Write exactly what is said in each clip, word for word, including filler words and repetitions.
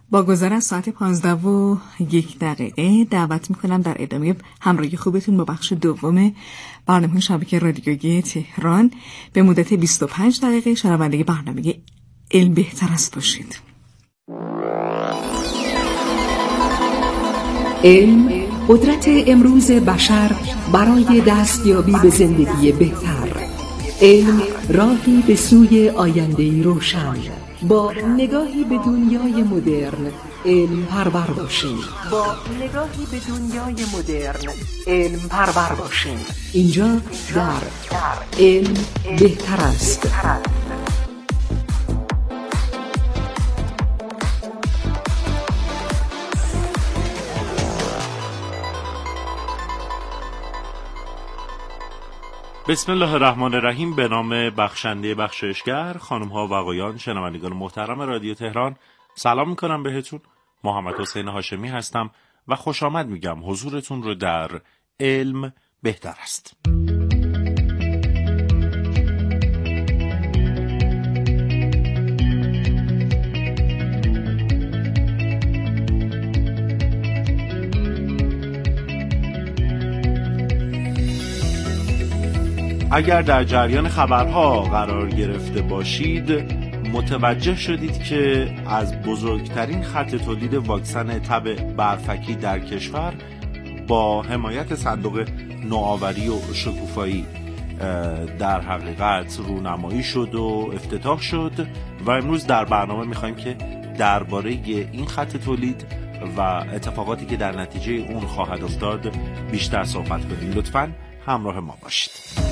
با گذر از ساعت پانزده و یک دقیقه دعوت میکنم در ادامه همراهی خوبتون با بخش دوم برنامه شبکه رادیویی تهران به مدت بیست و پنج دقیقه شنونده برنامه علم بهتر است باشید. علم قدرت امروز بشر برای دستیابی به زندگی بهتر. علم راهی به سوی آینده‌ای روشن. با نگاهی به دنیای مدرن علم پرور باشیم. با نگاهی به دنیای مدرن علم پرور باشیم. اینجا در علم بهتر است. بسم الله الرحمن الرحیم. به نام بخشنده بخشایشگر، خانم ها و آقایان شنوندگان محترم رادیو تهران، سلام میکنم بهتون. محمد حسین هاشمی هستم و خوش آمد میگم حضورتون رو در علم بهتر است. اگر در جریان خبرها قرار گرفته باشید متوجه شدید که از بزرگترین خط تولید واکسن تب برفکی در کشور با حمایت صندوق نوآوری و شکوفایی در حقیقت رونمایی شد و افتتاح شد و امروز در برنامه میخوایم که درباره این خط تولید و اتفاقاتی که در نتیجه اون خواهد افتاد بیشتر صحبت کنیم. لطفاً همراه ما باشید.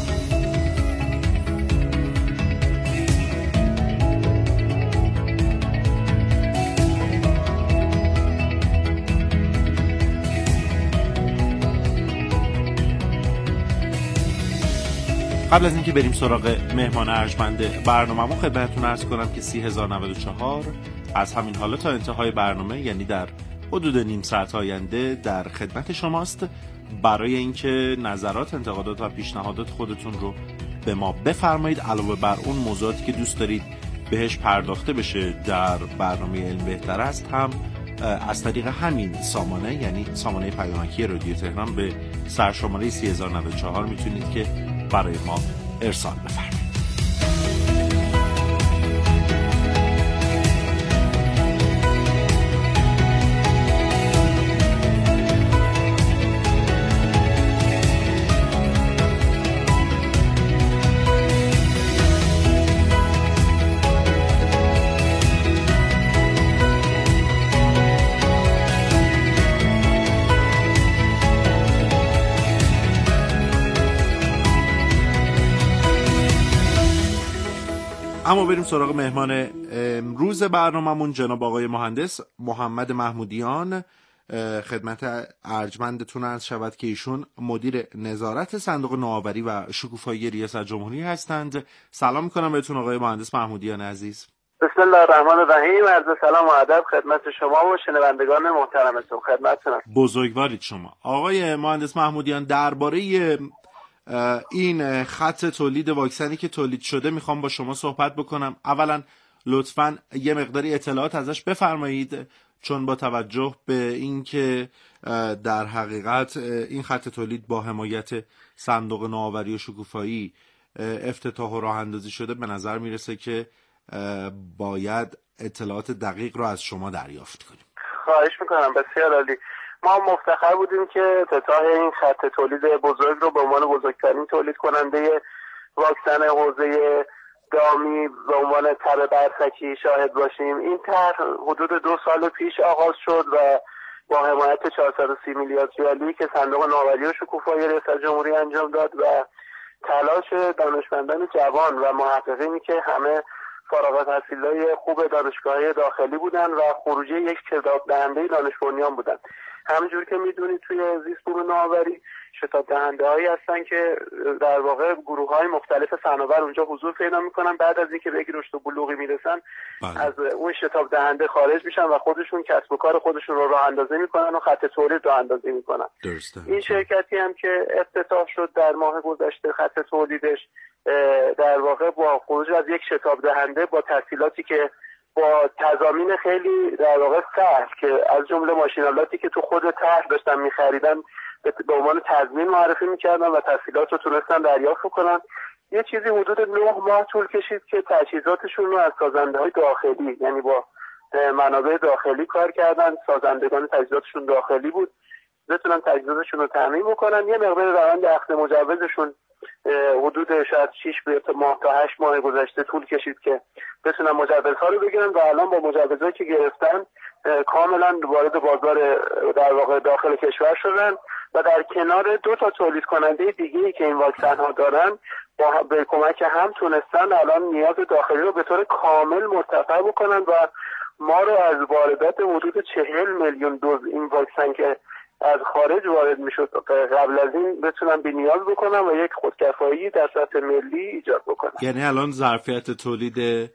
قبل از اینکه بریم سراغ مهمان ارجمند برنامه‌مون خدمتتون عرض کنم که سی هزار و نود و چهار از همین حالا تا انتهای برنامه، یعنی در حدود نیم ساعت آینده، در خدمت شماست برای اینکه نظرات، انتقادات و پیشنهادات خودتون رو به ما بفرمایید. علاوه بر اون موضوعاتی که دوست دارید بهش پرداخته بشه در برنامه علم بهتر است هم از طریق همین سامانه، یعنی سامانه پیامکی رادیو تهران، به سرشماره سی هزار و نود و چهار میتونید که برای ما ارسال بفرمایید. اما بریم سراغ مهمان امروز برنامه‌مون، جناب آقای مهندس محمد محمودیان. خدمت ارجمندتون عرض شود که ایشون مدیر نظارت صندوق نوآوری و شکوفایی ریاست جمهوری هستند. سلام میکنم بهتون آقای مهندس محمودیان عزیز. بسم الله الرحمن الرحیم. عرض سلام و ادب خدمت شما و شنوندگان محترمتون. خدمتتونم. بزرگوارید شما. آقای مهندس محمودیان، درباره این خط تولید واکسنی که تولید شده میخوام با شما صحبت بکنم. اولا لطفاً یه مقداری اطلاعات ازش بفرمایید، چون با توجه به اینکه در حقیقت این خط تولید با حمایت صندوق نوآوری و شکوفایی افتتاح و راه اندازی شده، به نظر میرسه که باید اطلاعات دقیق رو از شما دریافت کنیم. خواهش میکنم. بسیار عالی. ما مفتخر بودیم که افتتاح این خط تولید بزرگ رو به عنوان بزرگترین تولید کننده واکسن حوزه دامی به عنوان تب برفکی شاهد باشیم. این طرح حدود دو سال پیش آغاز شد و با حمایت چهارصد و سی میلیارد ریالی که صندوق نوآوری و شکوفایی ریاست جمهوری انجام داد و تلاش دانشمندان جوان و محققینی که همه فارغ التحصیلای خوب دانشگاهی داخلی بودن و خروجی یک شتاب دهنده دانش بنیان بودن. همونجور که میدونید توی زیست بوم نوآوری شتاب دهنده هایی هستن که در واقع گروه های مختلف فناور اونجا حضور پیدا میکنن. بعد از اینکه به یک رشد و بلوغی میرسن بله. از اون شتاب دهنده خارج میشن و خودشون کسب و کار خودشون رو راه اندازی میکنن و خط تولید راه اندازی میکنن. درسته. این شرکتی هم که افتتاح شد در ماه گذشته، خط تولیدش در واقع با خروج از یک شتاب دهنده با تسهیلاتی که با تضامین خیلی در واقع سهل که از جمله ماشینالاتی که تو خود طرح داشتن می‌خریدن به عنوان تضمین معرفی می‌کردن و تسهیلات رو تونستن دریافت کنن. یه چیزی حدود نه ماه طول کشید که تجهیزاتشون رو از سازنده‌های داخلی، یعنی با منابع داخلی کار کردن، سازندگان تجهیزاتشون داخلی بود، بتونن تجهیزاتشون رو تامین بکنن. یه مقدار روند اخذ مجوزشون حدود شاید شش ماه تا هشت ماه گذشته طول کشید که بتونن مجوزها رو بگیرن و الان با مجوزهایی که گرفتن کاملا وارد بازار در واقع داخل کشور شدن و در کنار دو تا تولید کننده دیگه‌ای که این واکسن ها دارن با به کمک هم تونستن الان نیاز داخلی رو به طور کامل مرتفع بکنن و ما رو از واردات حدود چهل میلیون دوز این واکسن که از خارج وارد میشد قبل از این بتونن بی‌نیاز بکنن و یک خودکفایی در سطح ملی ایجاد بکنن. یعنی الان ظرفیت تولید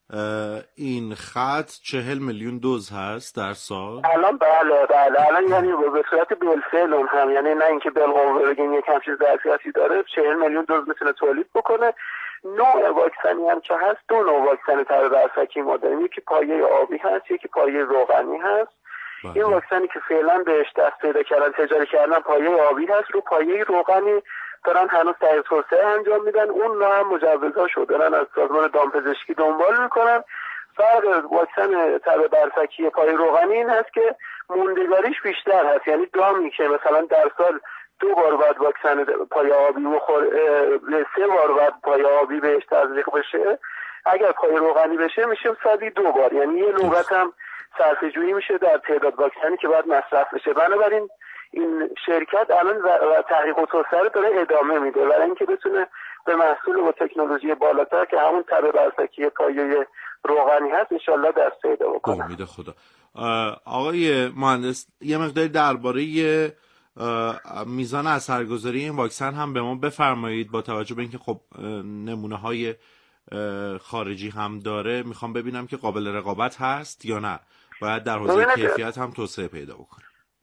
این خط چهل میلیون دوز هست در سال؟ الان بله بله الان یعنی به صورت بالفعل اون هم، یعنی نه اینکه بالقوه بگیم یک همچین ظرفیتی داره، چهل میلیون دوز میتونه تولید بکنه. نوع واکسنی هم که هست دو نوع واکسن تب برفکی ما داریم، یکی پایه آبی هست، یکی پایه روغنی هست. باید. این واکسنی که فعلا بهش دست پیدا کردن تجاری کردن پایه آبی هست، رو پایه روغنی دارن هنوز تحقیق توسعه انجام میدن. اون رو هم مجوزاشو دارن از سازمان دامپزشکی دنبال میکنن. فرق واکسن تب برفکی پایه روغنی این هست که موندگاریش بیشتر هست، یعنی دامی که مثلا در سال دو بار باید واکسن پایه آبی بخور، سه بار باید پایه آبی بهش تزریق بشه، اگر پایه روغنی بشه میشه صدی دو بار، یعنی یه نوبت هم صرفه جویی میشه در تعداد واکسنی که باید مصرف بشه. بنابراین این شرکت الان تحقیق و توسعه رو داره ادامه میده برای اینکه بتونه به محصول و تکنولوژی بالاتر که همون تب برفکی پایه روغنی هست انشالله دست پیدا بکنه. امید خدا. آقای مهندس یه مقداری درباره میزان اثرگذاری این واکسن هم به ما بفرمایید، با توجه به اینکه خب نمونه های خارجی هم داره، میخوام ببینم که قابل رقابت هست یا نه، باید در حوزه کیفیت هم توسعه پیدا بکنه.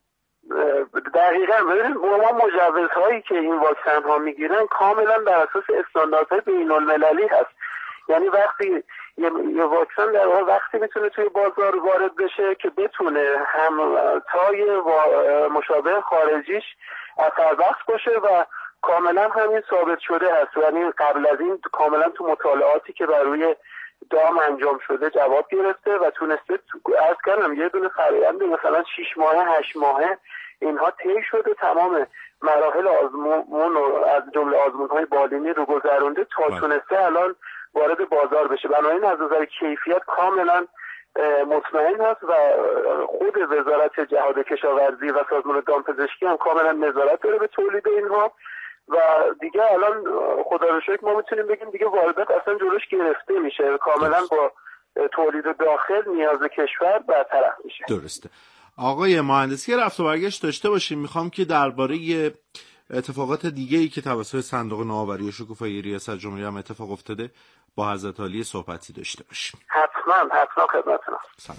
دقیقاً ببینید ما مجوزهایی که این واکسن ها میگیرن کاملا بر اساس استانداردهای بین المللی هست، یعنی وقتی یه, یه واکسن در واقع وقتی میتونه توی بازار وارد بشه که بتونه هم تای مشابه خارجیش اثر بخش باشه و کاملا همین ثابت شده هست. یعنی قبل از این کاملا تو مطالعاتی که بر روی دام انجام شده جواب گرفته و تونسته از کنم یه دونه فرآیند مثلا شش ماهه هشت ماهه اینها طی شده، تمام مراحل آزمون و از جمله آزمون‌های بالینی رو گذرونده تا تونسته الان وارد بازار بشه. بنابراین از نظر کیفیت کاملا مطمئن هست و خود وزارت جهاد کشاورزی و سازمان دامپزشکی هم کاملا نظارت داره به تولید اینها و دیگه الان خدا رو شکر ما میتونیم بگیم دیگه واردات اصلا جلوش گرفته میشه، کاملا با تولید داخل نیاز کشور برطرف میشه. درسته. آقای مهندسی رفت و برگشت داشته باشیم، میخوام که درباره اتفاقات دیگه‌ای که توسط صندوق نوآوری و شکوفایی ریاست جمهوری هم اتفاق افتاده با حضرت عالی صحبتی داشته باشیم. حتما حتما خدمتتون. سلام.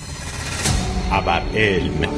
خبر علم.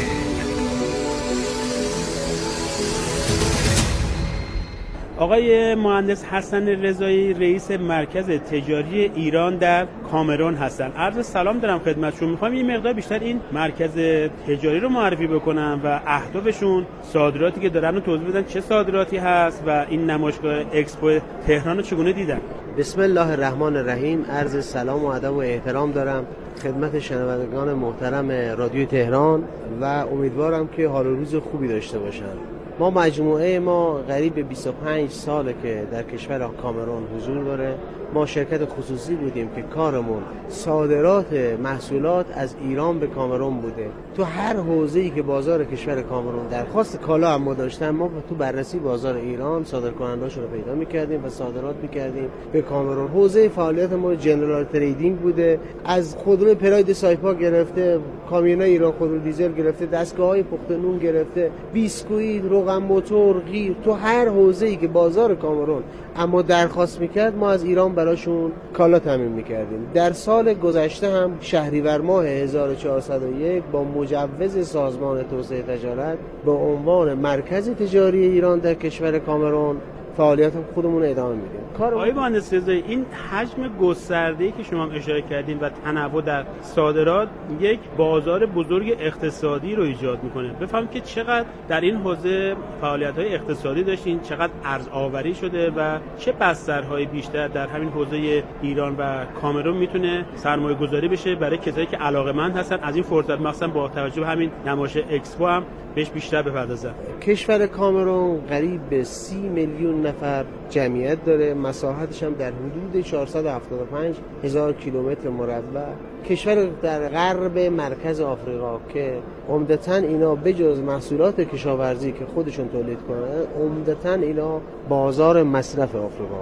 آقای مهندس حسن رضایی رئیس مرکز تجاری ایران در کامرون هستن. عرض سلام دارم خدمتشون. میخوام یه مقدار بیشتر این مرکز تجاری رو معرفی بکنم و اهدافشون، صادراتی که دارن رو توضیح بدن، چه صادراتی هست و این نمایشگاه اکسپو تهران رو چگونه دیدن. بسم الله الرحمن الرحیم. عرض سلام و ادب و احترام دارم خدمت شنوندگان محترم رادیو تهران و امیدوارم که حال و روز خوبی داشته باشن. ما مجموعه ما قریب به بیست و پنج ساله که در کشور کامرون حضور داره. ما شرکت خصوصی بودیم که کارمون صادرات محصولات از ایران به کامرون بوده. تو هر حوزه‌ای که بازار کشور کامرون درخواست کالا هم ما داشتن، ما تو بررسی بازار ایران صادرکننده‌اشون رو پیدا می‌کردیم و صادرات می‌کردیم به کامرون. حوزه فعالیت ما جنرال تریدینگ بوده، از خودرو پراید سایپا گرفته، کامیونای ایران خودرو دیزل گرفته، دستگاه‌های پخت نون گرفته، بیسکویت، روغن موتور، غیر، تو هر حوزه‌ای که بازار کامرون اما درخواست می‌کرد ما از ایران براشون کالا تامین می‌کردیم. در سال گذشته هم شهریور ماه هزار و چهارصد و یک با مجوز سازمان توسعه تجارت به عنوان مرکز تجاری ایران در کشور کامرون فعالیت خودمون ادامه میدیم. کار آقای مهندس رضایی، این حجم گسترده‌ای که شما هم اشاره کردین و تنوع در صادرات یک بازار بزرگ اقتصادی رو ایجاد میکنه. بفهم که چقدر در این حوزه فعالیت‌های اقتصادی داشتین، چقدر ارز آوری شده و چه بسترهای بیشتر در همین حوزه ایران و کامرون میتونه سرمایه‌گذاری بشه برای کسایی که علاقه‌مند هستن از این فرصت، مثلا با توجه به همین نمایش اکسپو هم بهش بیشتر بپردازن. کشور کامرون قریب به سی میلیون نفر جمعیت داره، مساحتش هم در حدود چهارصد و هفتاد و پنج هزار کیلومتر مربع. کشور در غرب مرکز آفریقا که عمدتاً اینا بجز محصولات کشاورزی که خودشون تولید کنن، عمدتاً اینا بازار مصرف آفریقا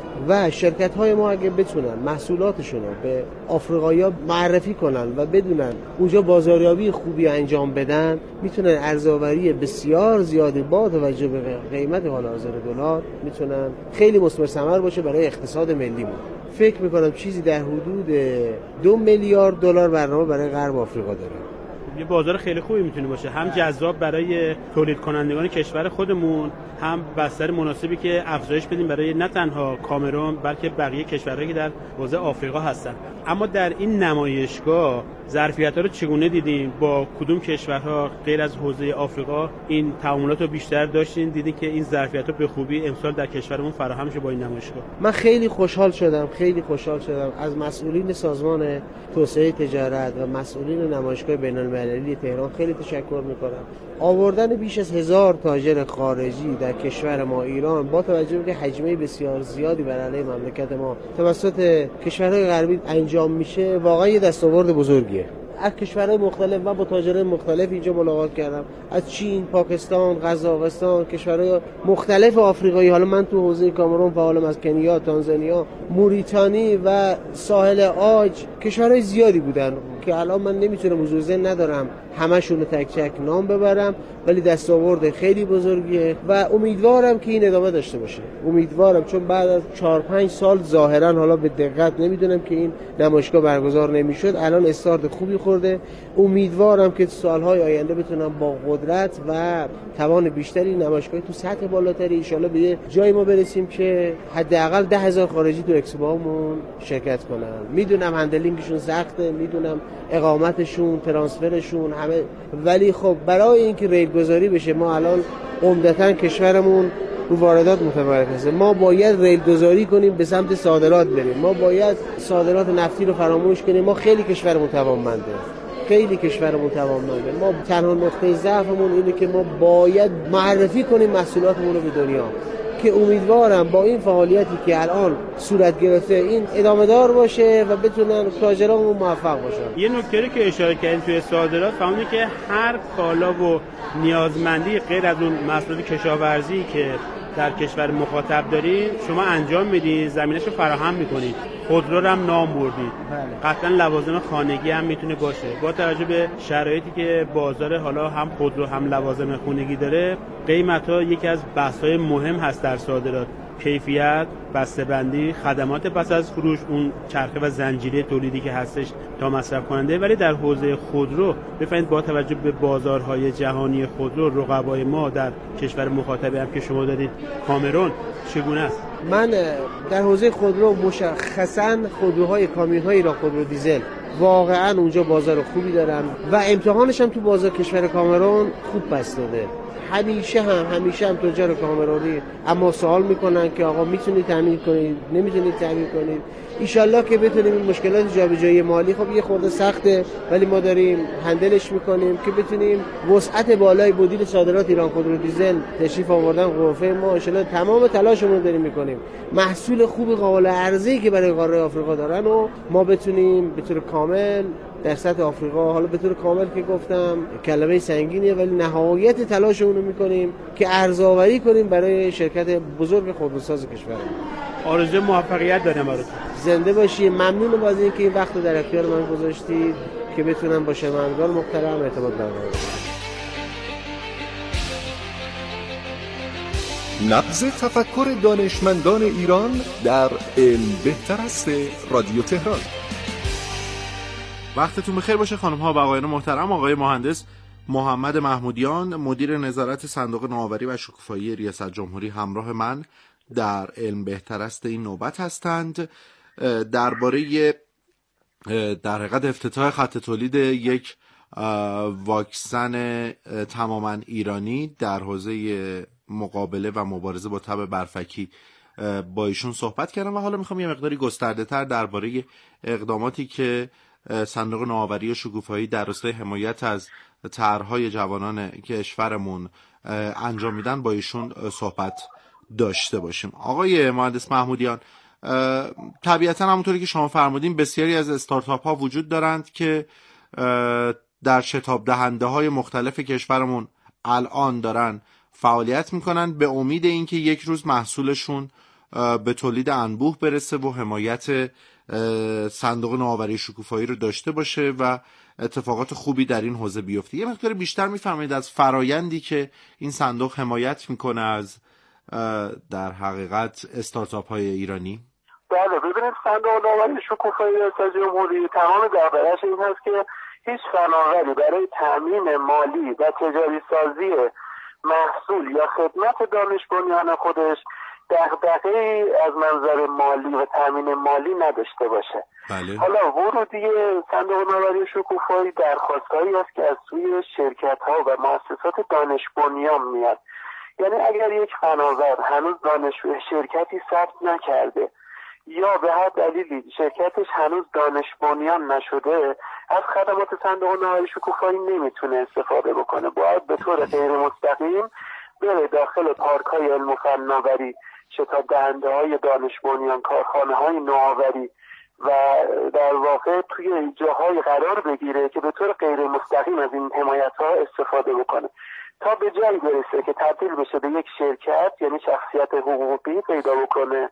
و شرکت‌های ما اگه بتونن محصولاتشون رو به آفریقایی‌ها معرفی کنن و بدونن اونجا بازاریابی خوبی انجام بدن، میتونن ارزآوری بسیار زیادی با توجه به قیمت حال حاضر دلار میتونن خیلی مثمر ثمر باشه برای اقتصاد ملیمون. فکر میکنم چیزی در حدود دو میلیارد دلار برنامه برای غرب آفریقا داره. یه بازار خیلی خوبی میتونه باشه، هم جذاب برای تولید کنندگان کشور خودمون، هم بستر مناسبی که افزایش بدیم برای نه تنها کامرون بلکه بقیه کشورهایی که در حوزه آفریقا هستن. اما در این نمایشگاه ظرفیت‌ها رو چگونه دیدین؟ با کدوم کشورها غیر از حوزه آفریقا این تعاملات رو بیشتر داشتین؟ دیدین که این ظرفیت‌ها به خوبی امسال در کشورمون فراهم شه با این نمایشگاه؟ من خیلی خوشحال شدم، خیلی خوشحال شدم از مسئولین سازمان توسعه تجارت و مسئولین نمایشگاه بین‌المللی تهران خیلی تشکر می‌کنم. آوردن بیش از هزار تاجر خارجی در کشور ما ایران با توجه به حجمه بسیار زیادی بر علیه مملکت ما توسط کشورهای غربی انجام میشه، واقعا یه دستاورد بزرگیه. از کشورهای مختلف و با تاجران مختلف اینجا ملاقات کردم، از چین، پاکستان، قزاقستان، کشورهای مختلف آفریقایی. حالا من تو حوزه کامرون فعالم، از کنیا، تانزانیا، موریتانی و ساحل عاج، کشورهای زیادی بودن که الان من نمیتونم حضور ندارم همشون رو تک تک نام ببرم، ولی دستاورد خیلی بزرگیه و امیدوارم که این ادامه داشته باشه. امیدوارم، چون بعد از چهار پنج سال ظاهرا حالا به دقت نمیدونم که این نمایشگاه برگزار نمیشد، الان استارت خوبی خورده. امیدوارم که سالهای آینده بتونم با قدرت و توان بیشتری نمایشگاه تو سطح بالاتری ان شاءالله به جای ما برسیم که حداقل ده هزار خارجی تو اکسپومون شرکت کنن. میدونم هندلینگشون سخته، میدونم اقامتشون، ترانسفرشون همه، ولی خب برای اینکه ریل گذاری بشه ما الان عمدتاً کشورمون رو واردات متمرکزه. ما باید ریل گذاری کنیم، به سمت صادرات بریم. ما باید صادرات نفتی رو فراموش کنیم. ما خیلی کشورمون توانمنده، خیلی کشورمون توانمنده. ما تنها نقطه ضعفمون اینه که ما باید معرفی کنیم محصولاتمون رو به دنیا، که امیدوارم با این فعالیتی که الان صورت گرفته این ادامه دار باشه و بتونن تاجرامون موفق باشن. یه نکته که اشاره کردین توی صادرات فهمیدیم که هر کالا و نیازمندی غیر از اون محصولات کشاورزی که در کشور مخاطب دارین شما انجام میدین، زمینش رو فراهم میکنید. خودرو رو هم نام بردید. بله. قطعا لوازم خانگی هم میتونه باشه. با توجه به شرایطی که بازار حالا هم خودرو هم لوازم خانگی داره، قیمت‌ها یکی از بحث‌های مهم هست در صادرات. کیفیت، بسته‌بندی، خدمات پس از فروش، اون چرخه و زنجیره تولیدی که هستش تا مصرف کننده. ولی در حوزه خودرو بفهمید با توجه به بازارهای جهانی خودرو، رقبای ما در کشور مخاطبی هم که شما دادید کامرون، چگونه است؟ من در حوزه خودرو مشخصاً خودروهای کامیون‌های ایران خودرو دیزل واقعاً اونجا بازار خوبی دارن و امتحانش هم تو بازار کشور کامرون خوب بستده. همیشه هم همیشه هم تجار کامرونی اما سوال میکنن که آقا میتونید تامین کنید، نمیتونید تامین کنید. ایشالله که بتونیم این مشکلات جابجایی مالی، خب یه خورده سخته ولی ما داریم هندلش میکنیم که بتونیم وسعت بالای مدیر صادرات ایران خودرو دیزل تشریف آوردن قوه ما، ان تمام تلاشمون رو داریم میکنیم محصول خوب قابل عرضه‌ای که برای قاره آفریقا دارن و ما بتونیم به طور کامل در سطح آفریقا، حالا به طور کامل که گفتم کلمه سنگینیه ولی نهایت تلاشمون رو میکنیم که ارزآوری کنیم برای شرکت بزرگ خودروساز کشورمون. آرزوی موفقیت دارم براتون. زنده باشی. ممنونم از اینکه این وقت رو در اختیار من گذاشتید که بتونم با شنوندگان محترم ارتباط برقرار کنم. نبض تفکر دانشمندان ایران در علم بهتر است رادیو تهران. وقتتون بخیر باشه خانم ها و آقایان محترم. آقای مهندس محمد محمودیان، مدیر نظارت صندوق نوآوری و شکوفایی ریاست جمهوری، همراه من در علم بهتر است این نوبت هستند. درباره در حقیقت افتتاح خط تولید یک واکسن تماما ایرانی در حوزه مقابله و مبارزه با تب برفکی با ایشون صحبت کردم و حالا میخوام یه مقداری گسترده تر درباره اقداماتی که صندوق نوآوری و شکوفایی در راستای حمایت از طرح‌های جوانان کشورمون انجام میدن با ایشون صحبت داشته باشیم. آقای مهندس محمودیان، طبیعتا همونطوری که شما فرمودین بسیاری از استارتاپ ها وجود دارند که در شتاب دهنده های مختلف کشورمون الان دارن فعالیت میکنن به امید اینکه یک روز محصولشون به تولید انبوه برسه و حمایت صندوق نوآوری شکوفایی رو داشته باشه و اتفاقات خوبی در این حوزه بیفته. یه مقدار بیشتر میفهمید از فرایندی که این صندوق حمایت میکنه از در حقیقت استارتاپ های ایرانی؟ بله، ببینید صندوق نوآوری شکوفایی ریاست جمهوری تمام دغدغه‌اش این هست که هیچ فناوری برای تامین مالی و تجاری سازی محصول یا خدمت دانش بنیان خودش دغدغه‌ای از منظر مالی و تامین مالی نداشته باشه. بله. حالا ورودی صندوق نوآوری شکوفایی درخواستهایی است که از سوی شرکت‌ها و مؤسسات دانش بنیان میاد. یعنی اگر یک فناور هنوز دانش شرکتی ثبت نکرده یا به هر دلیلی شرکتش هنوز دانش بنیان نشده، از خدمات صندوق نوآوری شکوفایی نمیتونه استفاده بکنه. باید به طور غیر مستقیم بره داخل پارک‌های علم و فناوری، شتاب دهنده های دانش بنیان، کارخانه های نوآوری و در واقع توی جاهای قرار بگیره که به طور غیر مستقیم از این حمایت ها استفاده بکنه تا به جایی برسه که تبدیل بشه به یک شرکت، یعنی شخصیت حقوقی پیدا بکنه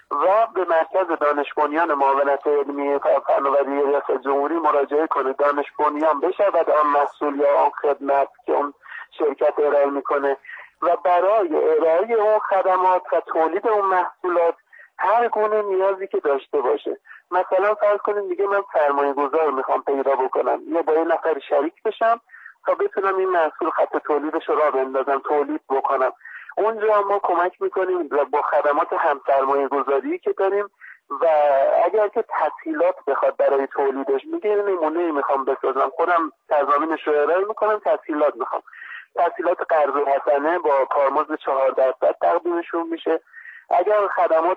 و به مرکز دانش بنیان معاونت علمی فناوری ریاست جمهوری مراجعه کنه، دانش بنیان بشه و آن محصول یا آن خدمت که اون شرکت ارائه میکنه و برای ارائه اون خدمات و تولید اون محصولات هر گونه نیازی که داشته باشه. مثلا فرض کنیم دیگه من سرمایه گذار میخوام پیدا بکنم یا با یه نفر شریک بشم تا بتونم این محصول خط تولیدش رو راه بندازم، تولید بکنم. اونجا ما کمک میکنیم با خدمات هم سرمایه گذاری که داریم و اگر که تسهیلات بخواد برای تولیدش، میگه نمونه میخوام بسازم، خودم تضامینش رو ارائه میکنم، تسهیلات میخوام، تسهیلات قرض حسنه با کارمزد چهار درصد تقدیمشون میشه. اگر خدمات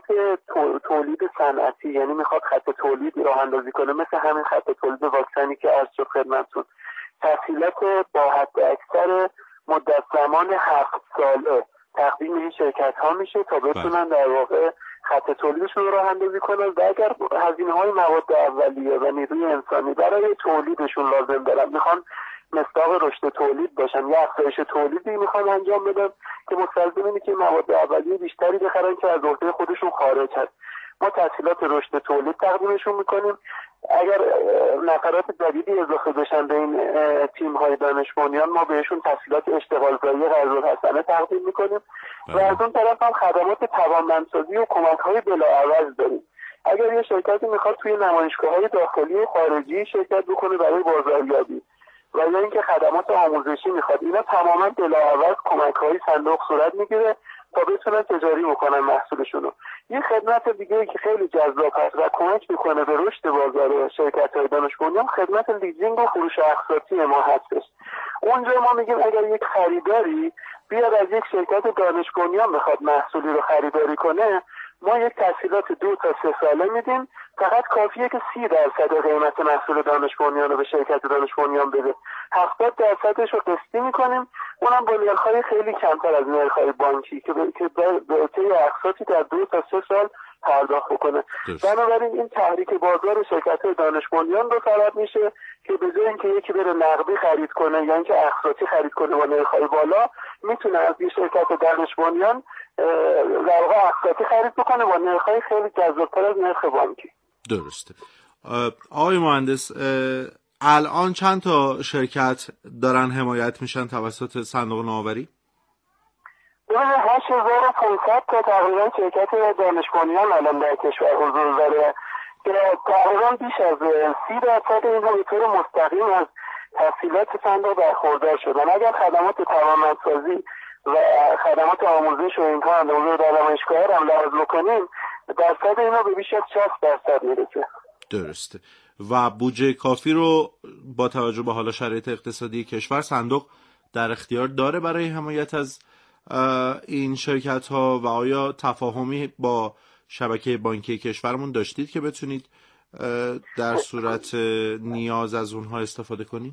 تولید صنعتی، یعنی میخواد خط تولید راه اندازی کنه مثل همین خط تولید واکسنی که عرض شد خدمتتون، تسهیلات با حد اکثر مدت زمان هفت ساله تقدیم این شرکت ها میشه تا بتونن در واقع خط تولیدشون رو راه اندازی کنن و اگر هزینه های مواد اولیه و نیروی انسانی برای تولیدشون لازم دارن، میخوان مصداق رشد تولید باشن یا افزایش تولیدی میخوان انجام بدن که مستلزم اینه که مواد اولیه بیشتری بخرن که از عهده خودشون خارج هست، ما تسهیلات رشد تولید تقدیمشون میکنیم. اگر نفرات جدیدی اضافه بشن به این تیم های دانش بنیان، ما بهشون تسهیلات اشتغال زایی قرض حسنه تقدیم میکنیم و از اون طرف هم خدمات توانمندسازی و کمک های بلاعوض داریم. اگر یه شرکتی میخواد توی نمایشگاه های داخلی و خارجی شرکت بکنه برای بازاریابی و یا اینکه خدمات آموزشی میخواد، اینا تماما بلاعوض کمک های صندوق صورت میگیره تا بتونن تجاری بکنن محصولشونو. یه خدمت دیگه که خیلی جذاب هست و کمک میکنه به رشد بازار شرکت‌های دانش بنیان، خدمت لیزینگ و فروش اقساطی ما هستش. اونجا ما میگیم اگر یک خریداری بیاد از یک شرکت دانش بنیان بخواد محصولی رو خریداری کنه، ما یک تسهیلات دو تا سه ساله میدیم، فقط کافیه که سی درصد قیمت محصول دانش بنیان رو به شرکت دانش بنیان بده، هفتاد درصدش رو قسطی میکنیم، اونم با نرخ‌های خیلی کمتر از نرخ‌های بانکی که به طی اقساطی در دو تا سه سال پرداخت بکنه. بنابراین این تحریک بازار شرکت‌های دانش بنیان رو طلب میشه که به جای اینکه یکی بره نقدی خرید کنه یا اینکه اقساطی خرید کنه با نرخ‌های بالا، میتونه از یه شرکت دانش بنیان در واقع اقساطی خرید بکنه با نرخ‌های خیلی جذاب‌تر از نرخ بانکی. درسته. آقای مهندس، الان چند تا شرکت دارن حمایت میشن توسط صندوق نوآوری؟ هشت هزار و پانصد تا تقریبا شرکت دانش بنیان الان در کشور حضور داره که تقریبا بیش از سی درصد اینها به طور مستقیم از تسهیلات صندوق برخوردار شدن. اگر خدمات توانمندسازی و خدمات آموزش و امتحان حضور در آموزشگاه هم لحاظ بکنیم، درصد اینا به بیش از شصت درصد میرسه. درسته. و بودجه کافی رو با توجه به حالا شرایط اقتصادی کشور صندوق در اختیار داره برای حمایت از این شرکت ها و آیا تفاهمی با شبکه بانکی کشورمون داشتید که بتونید در صورت نیاز از اونها استفاده کنید؟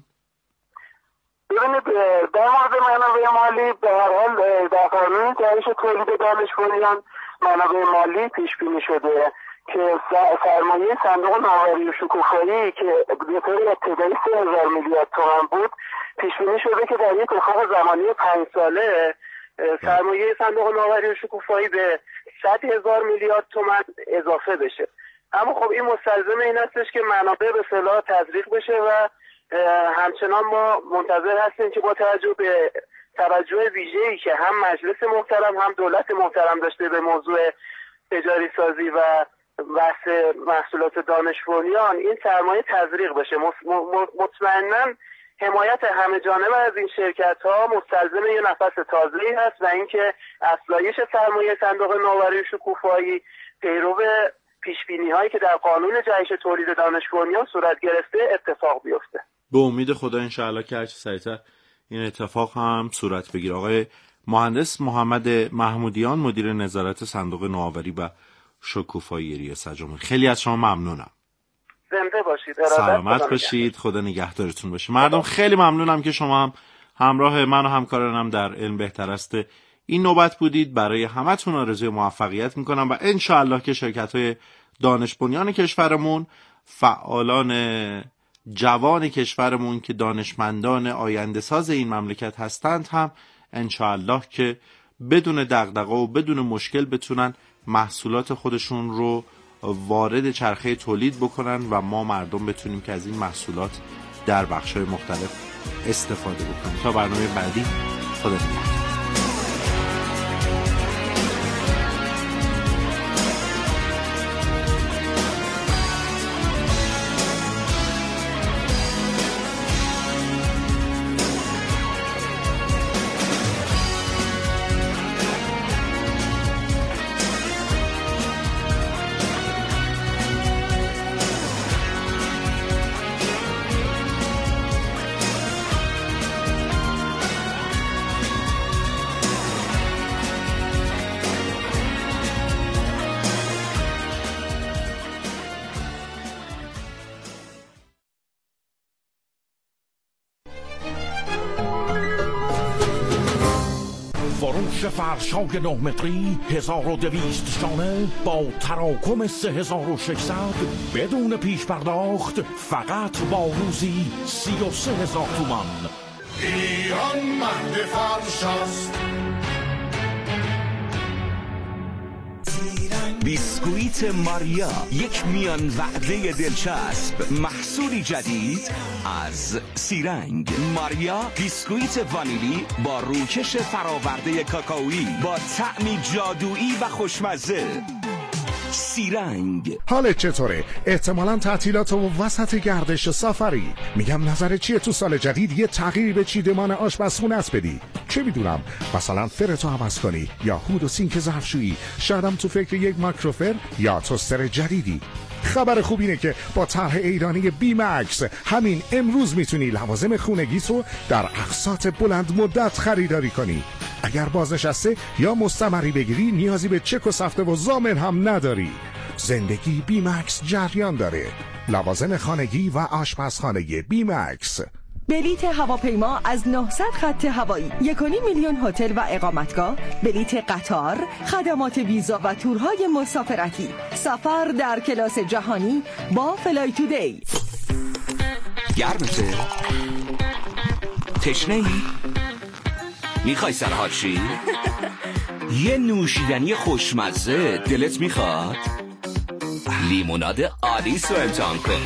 ببینید در مورد منابع مالی به هر حال در قانون جهش تولید دانش بنیان منابع مالی پیش بینی شده که سرمایه صندوق نوآوری و شکوفایی که به طور ابتدایی سه هزار میلیارد تومان بود پیش بینی شده که در یک افق زمانی پنج ساله سرمایه صندوق نوآوری و شکوفایی به صد هزار میلیارد تومان اضافه بشه. اما خب این مستلزم این هستش که منابع به اصطلاح تزریق بشه و همچنان ما منتظر هستیم که با توجه به توجه ویژه‌ای که هم مجلس محترم هم دولت محترم داشته به موضوع تجاری سازی و بحث محصولات دانش بنیان این سرمایه تزریق بشه. مطمئناً حمایت همه جانبه از این شرکت ها مستلزم یه نفس تازه‌ای هست و اینکه افزایش سرمایه صندوق نوآوری و شکوفایی پیرو پیشبینی هایی که در قانون جهش تولید دانش بنیان صورت گرفته اتفاق بیفته. به امید خدا انشاءالله که هرچه سریعتر این اتفاق هم صورت بگیره. آقای مهندس محمد محمودیان، مدیر نظارت صندوق نوآوری و شکوفایی ریاست جمهوری، خیلی از شما ممنونم. زنده باشید. سلامت باشید. خدا نگهدارتون باشه. مردم خیلی ممنونم که شما هم همراه من و همکارانم در علم بهتر است این نوبت بودید. برای همتون آرزوی موفقیت میکنم و انشاءالله که شرکت‌های دانش بنیان کشورمون، فعالان جوان کشورمون که دانشمندان آینده ساز این مملکت هستند هم انشاءالله که بدون دغدغه و بدون مشکل بتونن محصولات خودشون رو وارد چرخه تولید بکنن و ما مردم بتونیم که از این محصولات در بخش‌های مختلف استفاده بکنیم. تا برنامه بعدی، خدا نگهدار. فروش فرشای نه متری هزار و دویست شانه با تراکم سه هزار و ششصد بدون پیش پرداخت فقط با روزی سی و سه هزار تومان. ایران مهد فرش است. بیسکویت ماریا، یک میان وعده دلچسب، محصولی جدید از سیرنگ. ماریا بیسکویت وانیلی با روکش فراورده کاکائویی با طعمی جادویی و خوشمزه. سیرنگ. حالت چطوره؟ احتمالاً تعطیلات و وسط گردش سفری. میگم نظر چیه تو سال جدید یه تغییری به چیدمان آشپزخونه است بدی؟ چه میدونم، مثلا فرتو عوض کنی یا هود و سینک ظرفشویی، شایدم تو فکر یک مایکروفر یا توستر جدیدی. خبر خوب اینه که با طرح ایرانی بی مکس همین امروز میتونی لوازم خونگیتو در اقساط بلند مدت خریداری کنی. اگر بازنشسته یا مستمری بگیری نیازی به چک و سفته و ضامن هم نداری. زندگی بی مکس جریان داره. لوازم خانگی و آشپزخانه بی مکس. بلیت هواپیما از نهصد خط هوایی، یک و نیم میلیون هتل و اقامتگاه، بلیت قطار، خدمات ویزا و تورهای مسافرتی، سفر در کلاس جهانی با فلای تودی. گرمته؟ تشنه ای؟ میخوای سرحال شی؟ یه نوشیدنی خوشمزه دلت میخواد؟ لیموناد آلیس رو امتحان کن.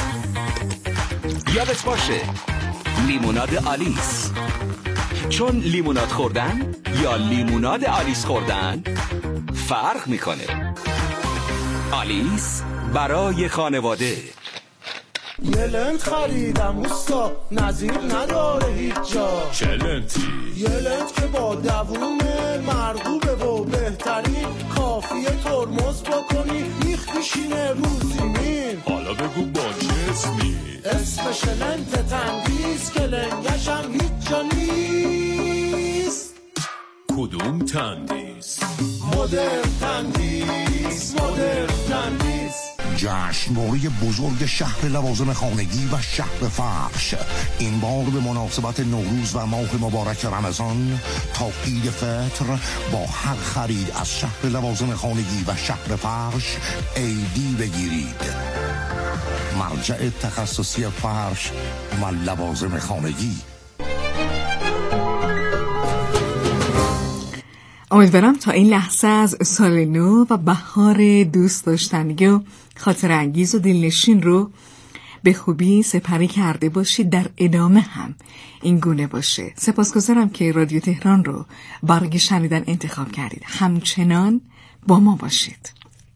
یادت باشه لیموناد آلیس، چون لیموناد خوردن یا لیموناد آلیس خوردن فرق میکنه. آلیس برای خانواده. یه لنت خریدم اوستا نظیر نداره هیچ جا. چه لنتی؟ یه لنت که با دووم مرغوبه و بهترین کافیه ترمز بکنی میخ میشینه رو زمین. حالا بگو با چه اسمی؟ اسمش لنت تندیس که لنگش هم هیچ جا نیست. کدوم تندیس؟ مدرن تندیس، مدرن تندیس. جشنواره بزرگ شهر لوازم خانگی و شهر فرش این بار به مناسبت نوروز و ماه مبارک رمضان تا عید فطر با هر خرید از شهر لوازم خانگی و شهر فرش ایدی بگیرید. مرجع تخصصی فرش و لوازم خانگی. امیدوارم تا این لحظه از سال نو و بهار دوست داشتنی و خاطر انگیز و دلنشین رو به خوبی سپری کرده باشید. در ادامه هم این گونه باشه. سپاسگزارم که رادیو تهران رو برای شنیدن انتخاب کردید. همچنان با ما باشید.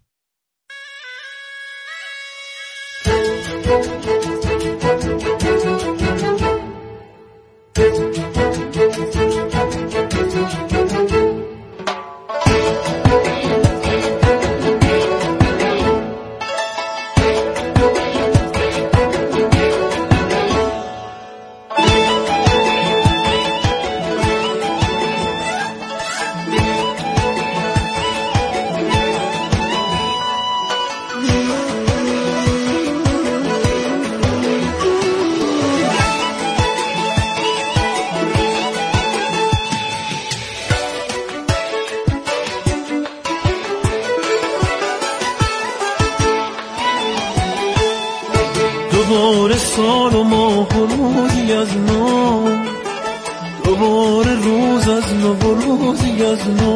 دوباره سال و ماه و روزی از نو، دوباره روز از نو و روزی از نو،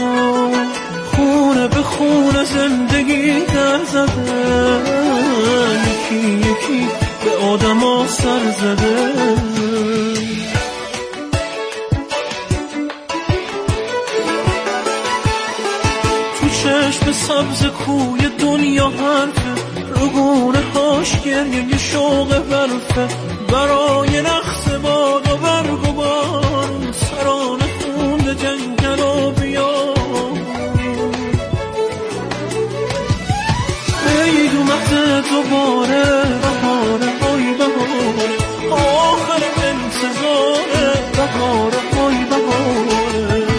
خونه به خونه زندگی در زده، یکی یکی به آدم ها سر زده. تو چشم سبز کوی دنیا حرفه، رگونه هاش گریه یه شوق برفه، برای رقص باد و برگ و بار، سرانه خونده جنگل و بیار. عید اومده دوباره، بهاره های بهاره، آخر انتظاره، بهاره های بهاره.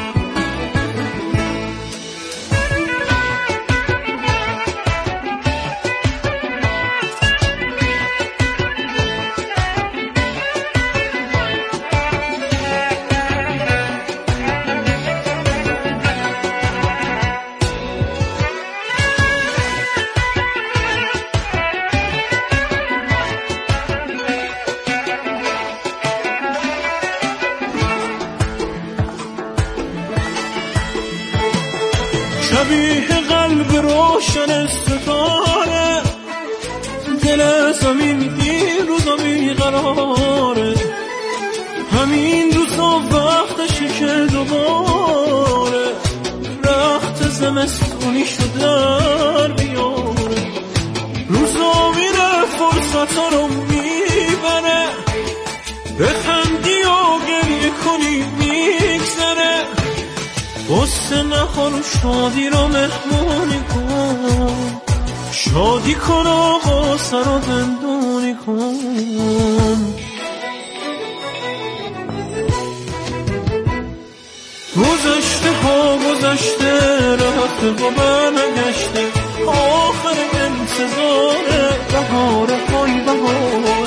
شبیه قلب روشن ستاره، دل زمین این روزا بیقراره، همین روزا وقتشی که دوباره رخت زمستونی شد در بیاره. روزا میره فرصت رو میبره، بخندی و گریه کنی میگذره، غصه نخور و شادی رو مهمونی کن، شادی کن و غصه رو زندونی کن. گذشته ها گذشته رفته و برنگشته، آخر انتظاره بهاره های بهاره.